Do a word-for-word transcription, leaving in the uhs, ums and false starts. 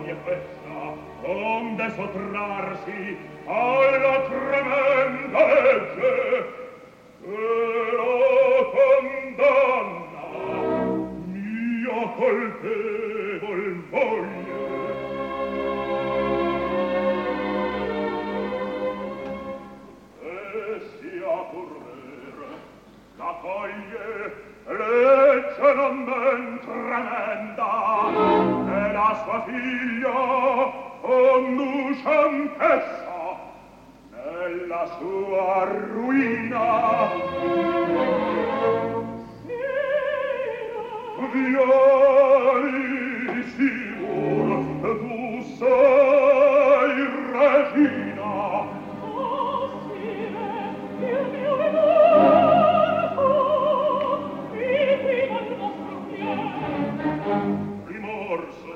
foglie questa, onde sottrarsi alla tremenda legge che la condanna mia colpevol moglie. E sia pur vera, la foglie legge non men tremenda, e la sua figlia conduce anch'essa nella sua ruina. Vieni sicuro, tu sei regina. Oh, sire, il mio rimorso, mi prima il vostro fiel. Rimorso